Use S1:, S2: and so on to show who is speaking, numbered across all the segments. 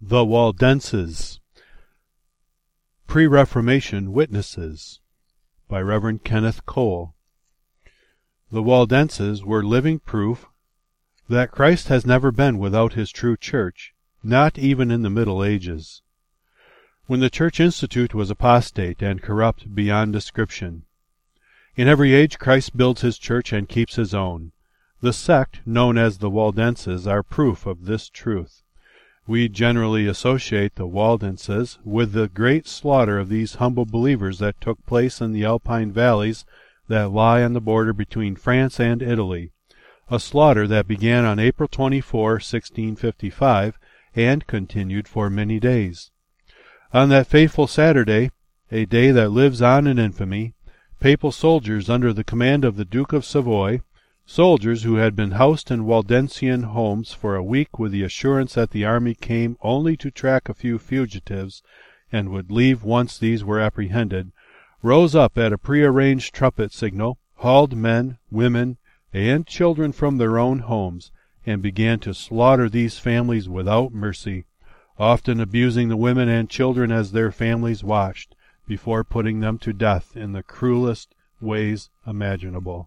S1: The Waldenses, Pre-Reformation Witnesses, by Rev. Kenneth Cole. The Waldenses were living proof that Christ has never been without his true church, not even in the Middle Ages, when the Church Institute was apostate and corrupt beyond description. In every age Christ builds his church and keeps his own. The sect known as the Waldenses are proof of this truth. We generally associate the Waldenses with the great slaughter of these humble believers that took place in the Alpine valleys that lie on the border between France and Italy, a slaughter that began on April 24, 1655, and continued for many days. On that fateful Saturday, a day that lives on in infamy, papal soldiers under the command of the Duke of Savoy, soldiers who had been housed in Waldensian homes for a week with the assurance that the army came only to track a few fugitives and would leave once these were apprehended, rose up at a prearranged trumpet signal, hauled men, women, and children from their own homes, and began to slaughter these families without mercy, often abusing the women and children as their families watched, before putting them to death in the cruelest ways imaginable.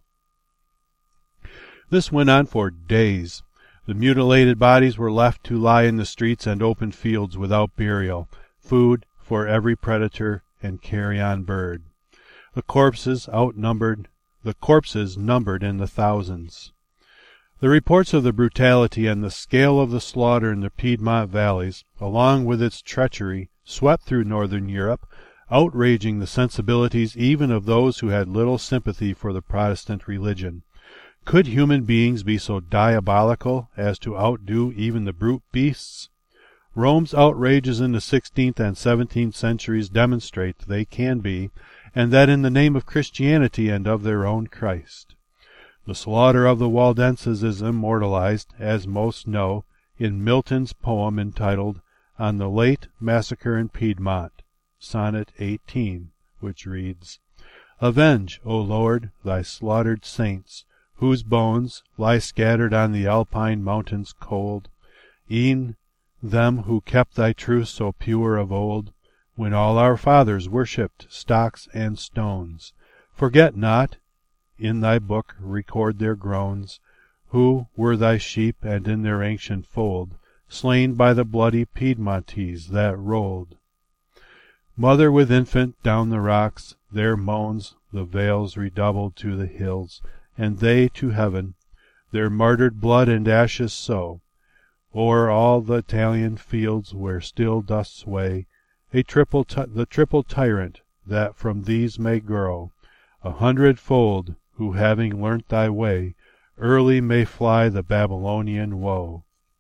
S1: This went on for days. The mutilated bodies were left to lie in the streets and open fields without burial, food for every predator and carrion bird. The corpses numbered in the thousands. The reports of the brutality and the scale of the slaughter in the Piedmont valleys, along with its treachery, swept through northern Europe, outraging the sensibilities even of those who had little sympathy for the Protestant religion. Could human beings be so diabolical as to outdo even the brute beasts? Rome's outrages in the 16th and 17th centuries demonstrate they can be, and that in the name of Christianity and of their own Christ. The slaughter of the Waldenses is immortalized, as most know, in Milton's poem entitled On the Late Massacre in Piedmont, Sonnet 18, which reads, Avenge, O Lord, thy slaughtered saints, whose bones lie scattered on the Alpine mountains cold, e'en them who kept thy truth so pure of old, when all our fathers worshipped stocks and stones. Forget not, in thy book record their groans, who were thy sheep and in their ancient fold, slain by the bloody Piedmontese that rolled. Mother with infant down the rocks, their moans the vales redoubled to the hills, and they to heaven their martyred blood and ashes sow. O'er all the Italian fields where still doth sway the triple tyrant that from these may grow, 100-fold, who having learnt thy way, early may fly the Babylonian woe.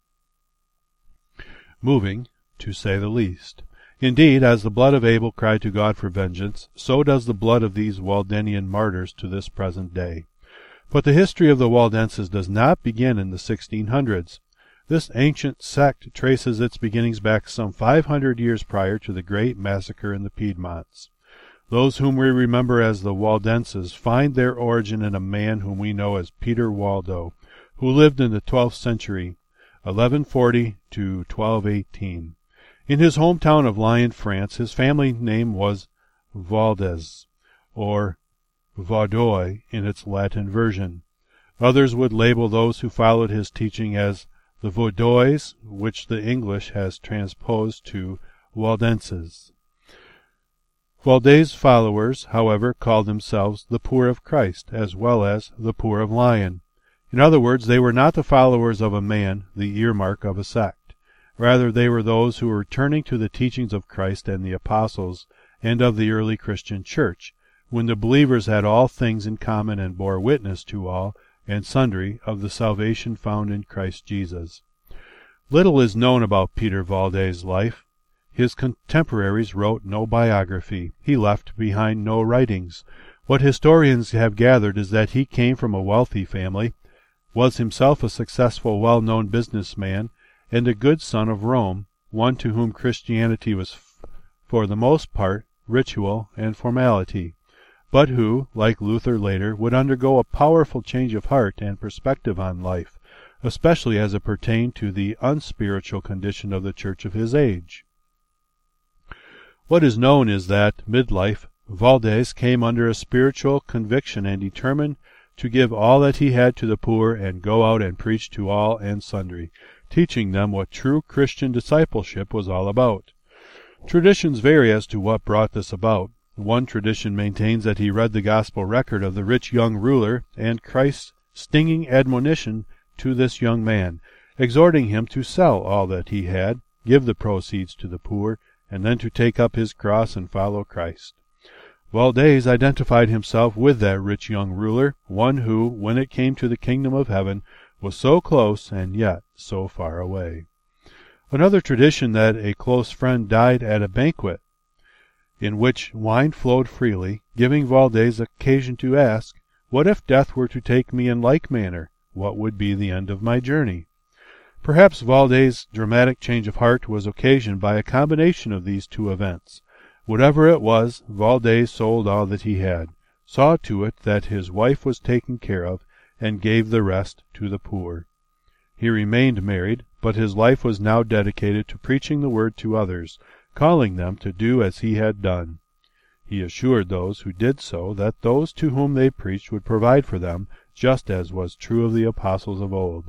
S1: Moving, to say the least. Indeed, as the blood of Abel cried to God for vengeance, so does the blood of these Waldenian martyrs to this present day. But the history of the Waldenses does not begin in the 1600s. This ancient sect traces its beginnings back some 500 years prior to the great massacre in the Piedmonts. Those whom we remember as the Waldenses find their origin in a man whom we know as Peter Waldo, who lived in the 12th century, 1140 to 1218. In his hometown of Lyon, France, his family name was Valdez, or Vaudois in its Latin version. Others would label those who followed his teaching as the Vaudois, which the English has transposed to Waldenses. Valdez' followers, however, called themselves the poor of Christ, as well as the poor of Lyon. In other words, they were not the followers of a man, the earmark of a sect. Rather, they were those who were returning to the teachings of Christ and the apostles and of the early Christian church, when the believers had all things in common and bore witness to all and sundry of the salvation found in Christ Jesus. Little is known about Peter Valdez' life. His contemporaries wrote no biography. He left behind no writings. What historians have gathered is that he came from a wealthy family, was himself a successful, well-known businessman, and a good son of Rome, one to whom Christianity was, for the most part, ritual and formality, but who, like Luther later, would undergo a powerful change of heart and perspective on life, especially as it pertained to the unspiritual condition of the church of his age. What is known is that, midlife, Valdez came under a spiritual conviction and determined to give all that he had to the poor and go out and preach to all and sundry, teaching them what true Christian discipleship was all about. Traditions vary as to what brought this about. One tradition maintains that he read the gospel record of the rich young ruler and Christ's stinging admonition to this young man, exhorting him to sell all that he had, give the proceeds to the poor, and then to take up his cross and follow Christ. Valdez identified himself with that rich young ruler, one who, when it came to the kingdom of heaven, was so close and yet so far away. Another tradition that a close friend died at a banquet in which wine flowed freely, giving Valdez occasion to ask, "What if death were to take me in like manner? What would be the end of my journey?" Perhaps Valdez's dramatic change of heart was occasioned by a combination of these two events. Whatever it was, Valdez sold all that he had, saw to it that his wife was taken care of, and gave the rest to the poor. He remained married, but his life was now dedicated to preaching the word to others, calling them to do as he had done. He assured those who did so that those to whom they preached would provide for them, just as was true of the apostles of old.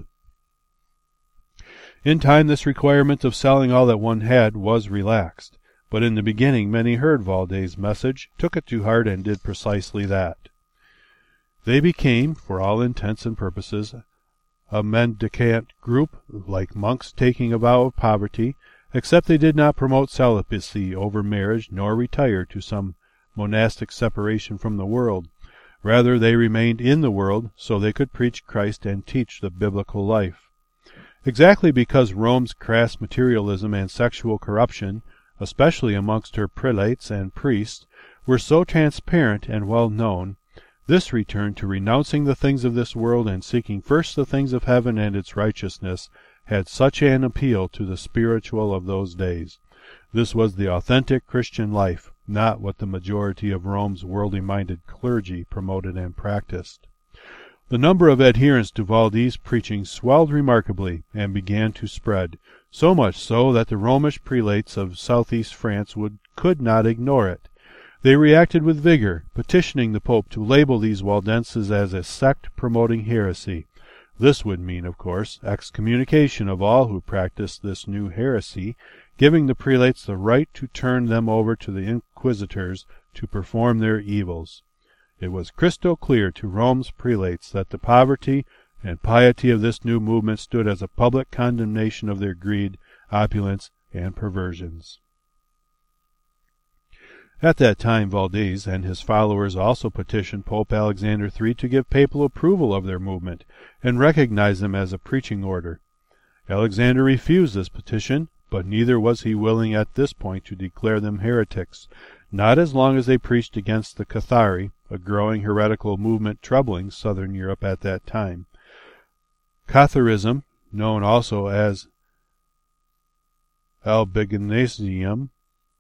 S1: In time this requirement of selling all that one had was relaxed, but in the beginning many heard Valdez's message, took it to heart, and did precisely that. They became, for all intents and purposes, a mendicant group, like monks taking a vow of poverty, except they did not promote celibacy over marriage, nor retire to some monastic separation from the world. Rather, they remained in the world, so they could preach Christ and teach the biblical life. Exactly because Rome's crass materialism and sexual corruption, especially amongst her prelates and priests, were so transparent and well known, this return to renouncing the things of this world and seeking first the things of heaven and its righteousness had such an appeal to the spiritual of those days. This was the authentic Christian life, not what the majority of Rome's worldly-minded clergy promoted and practiced. The number of adherents to Valdez's preaching swelled remarkably and began to spread, so much so that the Romish prelates of southeast France could not ignore it. They reacted with vigor, petitioning the Pope to label these Waldenses as a sect promoting heresy. This would mean, of course, excommunication of all who practiced this new heresy, giving the prelates the right to turn them over to the inquisitors to perform their evils. It was crystal clear to Rome's prelates that the poverty and piety of this new movement stood as a public condemnation of their greed, opulence, and perversions. At that time Valdez and his followers also petitioned Pope Alexander III to give papal approval of their movement and recognize them as a preaching order. Alexander refused this petition, but neither was he willing at this point to declare them heretics, not as long as they preached against the Cathari, a growing heretical movement troubling southern Europe at that time. Catharism, known also as Albigensianism,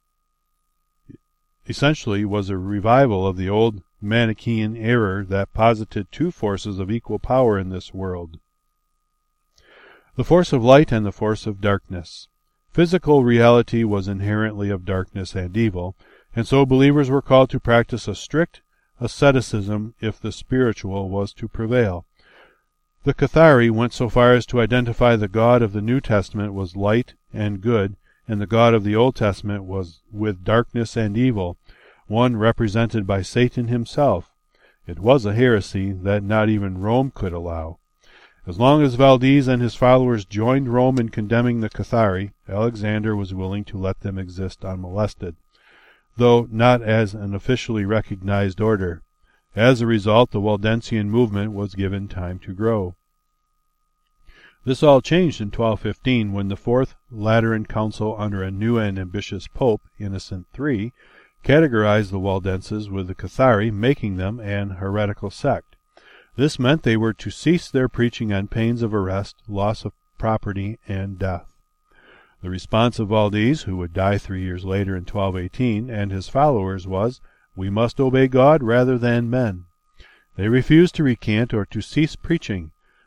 S1: essentially was a revival of the old Manichaean error that posited two forces of equal power in this world: the force of light and the force of darkness. Physical reality was inherently of darkness and evil, and so believers were called to practice a strict asceticism if the spiritual was to prevail. The Cathari went so far as to identify the God of the New Testament was light and good, and the God of the Old Testament was with darkness and evil, one represented by Satan himself. It was a heresy that not even Rome could allow. As long as Valdez and his followers joined Rome in condemning the Cathari, Alexander was willing to let them exist unmolested, though not as an officially recognized order. As a result, the Waldensian movement was given time to grow. This all changed in 1215 when the Fourth Lateran Council, under a new and ambitious Pope, Innocent III, categorized the Waldenses with the Cathari, making them an heretical sect. This meant they were to cease their preaching on pains of arrest, loss of property, and death. The response of Valdez, who would die 3 years later in 1218, and his followers was, "We must obey God rather than men." They refused to recant or to cease preaching.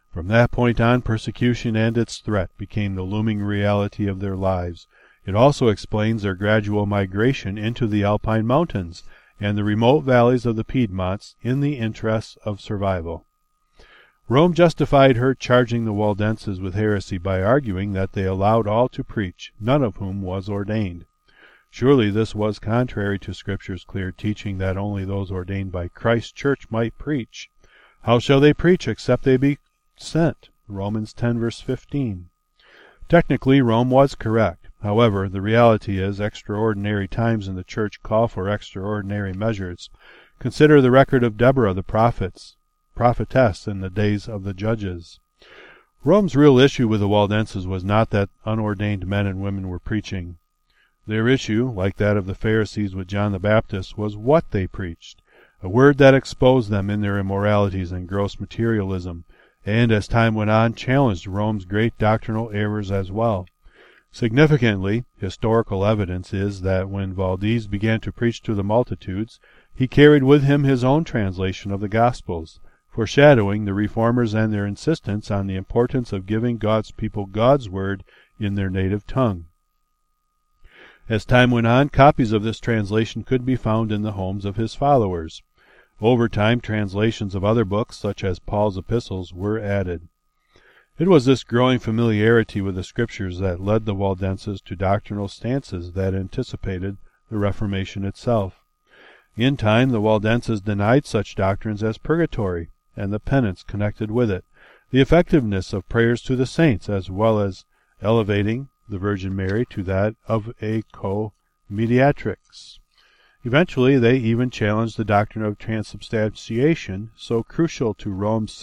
S1: From that point on, persecution and its threat became the looming reality of their lives. It also explains their gradual migration into the Alpine mountains and the remote valleys of the Piedmonts in the interests of survival. Rome justified her charging the Waldenses with heresy by arguing that they allowed all to preach, none of whom was ordained. Surely this was contrary to Scripture's clear teaching that only those ordained by Christ's church might preach. How shall they preach except they be sent? Romans 10 verse 15. Technically, Rome was correct. However, the reality is extraordinary times in the church call for extraordinary measures. Consider the record of Deborah the prophetess in the days of the judges. Rome's real issue with the Waldenses was not that unordained men and women were preaching. Their issue, like that of the Pharisees with John the Baptist, was what they preached, a word that exposed them in their immoralities and gross materialism, and as time went on challenged Rome's great doctrinal errors as well. Significantly, historical evidence is that when Valdes began to preach to the multitudes, he carried with him his own translation of the Gospels, foreshadowing the Reformers and their insistence on the importance of giving God's people God's word in their native tongue. As time went on, copies of this translation could be found in the homes of his followers. Over time, translations of other books, such as Paul's epistles, were added. It was this growing familiarity with the Scriptures that led the Waldenses to doctrinal stances that anticipated the Reformation itself. In time, the Waldenses denied such doctrines as purgatory and the penance connected with it, the effectiveness of prayers to the saints, as well as elevating the Virgin Mary to that of a co-mediatrix. Eventually, they even challenged the doctrine of transubstantiation, so crucial to Rome's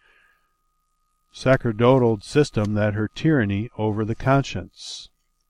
S1: sacerdotal system that her tyranny over the conscience.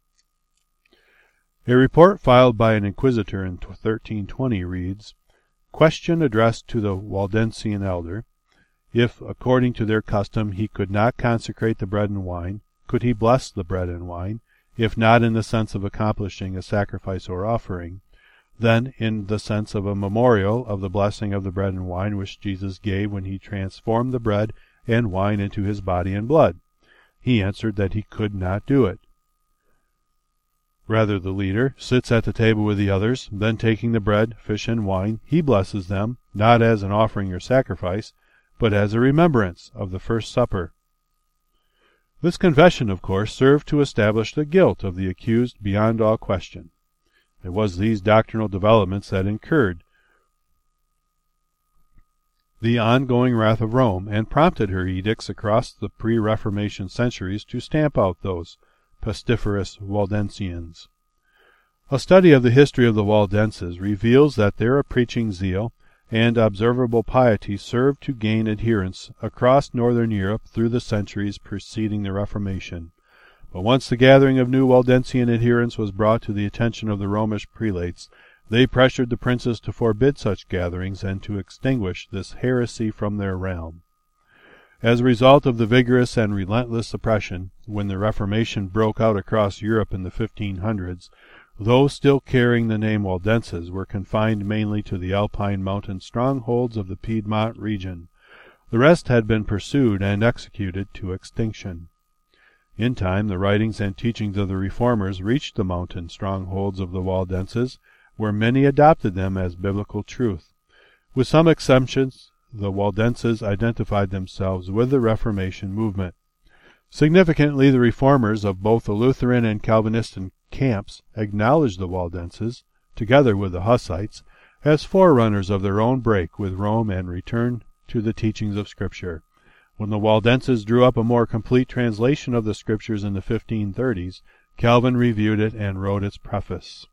S1: A report filed by an inquisitor in 1320 reads, "Question addressed to the Waldensian elder, if, according to their custom, he could not consecrate the bread and wine, could he bless the bread and wine, if not in the sense of accomplishing a sacrifice or offering, then in the sense of a memorial of the blessing of the bread and wine which Jesus gave when he transformed the bread and wine into his body and blood? He answered that he could not do it. Rather, the leader sits at the table with the others, then taking the bread, fish, and wine, he blesses them, not as an offering or sacrifice, but as a remembrance of the first supper." This confession, of course, served to establish the guilt of the accused beyond all question. It was these doctrinal developments that incurred the ongoing wrath of Rome, and prompted her edicts across the pre-Reformation centuries to stamp out those pestiferous Waldensians. A study of the history of the Waldenses reveals that their preaching zeal and observable piety served to gain adherents across northern Europe through the centuries preceding the Reformation. But once the gathering of new Waldensian adherents was brought to the attention of the Romish prelates, they pressured the princes to forbid such gatherings and to extinguish this heresy from their realm. As a result of the vigorous and relentless oppression, when the Reformation broke out across Europe in the 1500s, those still carrying the name Waldenses were confined mainly to the Alpine mountain strongholds of the Piedmont region. The rest had been pursued and executed to extinction. In time, the writings and teachings of the Reformers reached the mountain strongholds of the Waldenses, where many adopted them as biblical truth. With some exceptions, the Waldenses identified themselves with the Reformation movement. Significantly, the Reformers of both the Lutheran and Calvinistic camps acknowledged the Waldenses, together with the Hussites, as forerunners of their own break with Rome and return to the teachings of Scripture. When the Waldenses drew up a more complete translation of the Scriptures in the 1530s, Calvin reviewed it and wrote its preface.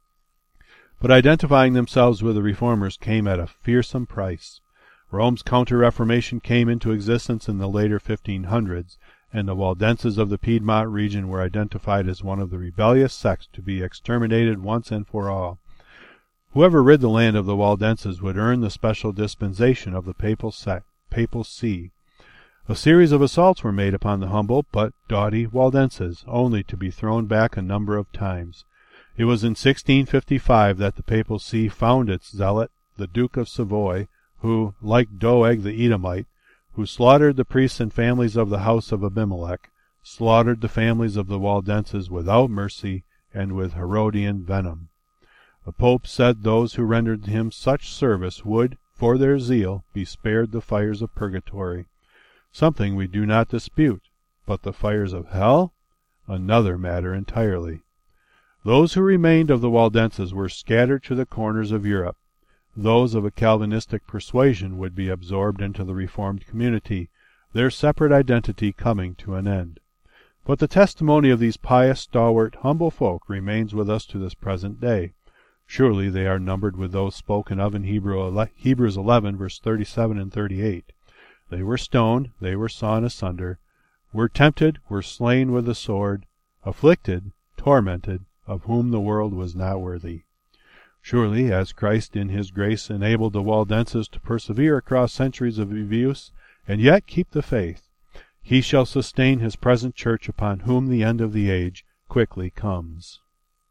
S1: But identifying themselves with the Reformers came at a fearsome price. Rome's Counter-Reformation came into existence in the later 1500s, and the Waldenses of the Piedmont region were identified as one of the rebellious sects to be exterminated once and for all. Whoever rid the land of the Waldenses would earn the special dispensation of the papal see. A series of assaults were made upon the humble but doughty Waldenses, only to be thrown back a number of times. It was in 1655 that the papal see found its zealot, the Duke of Savoy, who, like Doeg the Edomite, who slaughtered the priests and families of the house of Abimelech, slaughtered the families of the Waldenses without mercy and with Herodian venom. The Pope said those who rendered him such service would, for their zeal, be spared the fires of purgatory, something we do not dispute, but the fires of hell? Another matter entirely. Those who remained of the Waldenses were scattered to the corners of Europe. Those of a Calvinistic persuasion would be absorbed into the Reformed community, their separate identity coming to an end. But the testimony of these pious, stalwart, humble folk remains with us to this present day. Surely they are numbered with those spoken of in Hebrews 11, verse 37 and 38. They were stoned, they were sawn asunder, were tempted, were slain with the sword, afflicted, tormented, of whom the world was not worthy. Surely, as Christ in his grace enabled the Waldenses to persevere across centuries of abuse, and yet keep the faith, he shall sustain his present church, upon whom the end of the age quickly comes.